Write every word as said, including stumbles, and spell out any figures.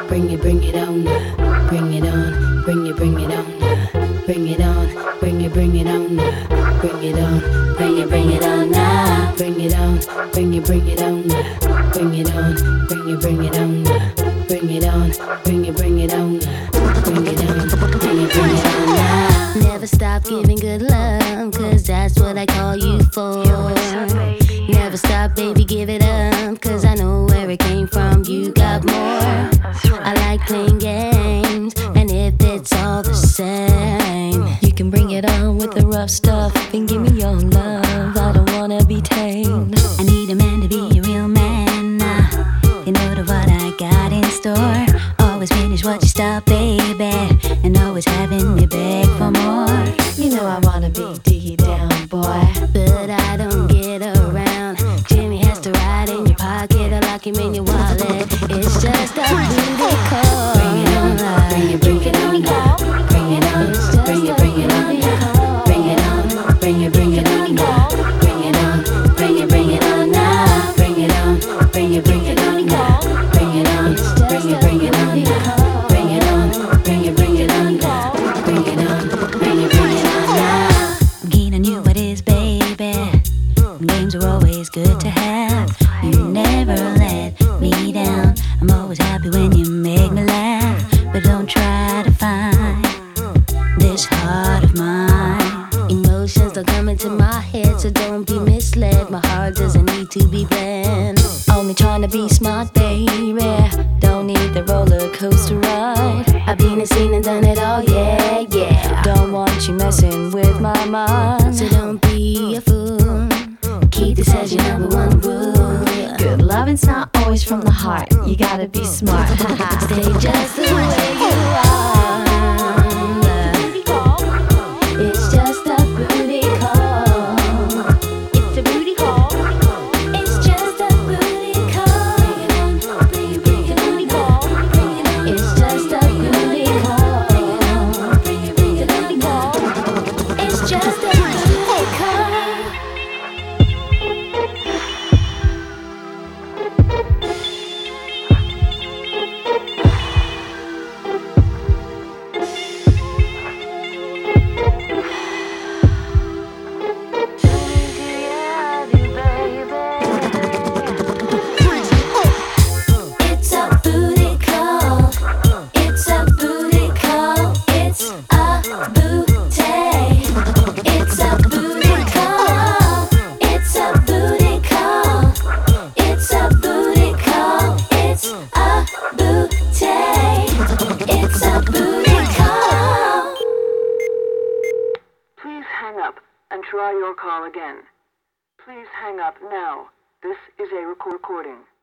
bring it, bring it on, bring it on, bring it, bring it on, bring it on, bring it, bring it on, bring it on, bring it, bring it on now, bring it on, bring it, bring it on, bring it on, bring it, bring it on, bring it on, bring it, bring it on, bring it on, bring it, bring it on now. Never stop giving good love, cause that's what I call you for. Never stop, baby, give it up, cause I know where it came from, you got more. I like playing games, and if it's all the same, you can bring it on with the rough stuff and give me your love. I don't wanna be tamed. I need a man to be a real man, uh, you know the what I got in store. Always finish what you start, baby, and always having me beg for more. You know I wanna be diggy down, boy, but I don't get around. Jimmy has to ride in your pocket or lock him in your wallet. It's just a booty call. Bring it on, bring it, bring it on, bring it on, bring it, bring it on, bring it on, bring it, bring it on, bring it on, bring it, bring it on now, bring it on, bring it, bring it on, bring it on, bring it, bring it on, bring it on, bring it, bring it on, bring it on, bring it, bring it on now. I'm keen on you, what is, baby? Games are always good to have. You never let me down. I'm always happy when you make me laugh. But don't try to find this heart of mine. Emotions don't come into my head, so don't be misled. My heart doesn't need to be bled. Only trying to be smart, baby. Don't need the roller coaster ride. I've been and seen and done it all, yeah, yeah. Don't want you messing with my mind, so don't be a fool. Keep this as your number one rule. Good loving's not always from the heart. You gotta be smart. Stay just the way you are. It's just a booty call. It's a booty call. It's just a booty call. Bring it on, bring it, bring it on, call. Bring it on. It's just a booty call. Bring it on, bring it, bring it on, call. It's just a booty call. And try your call again. Please hang up now. This is a recording.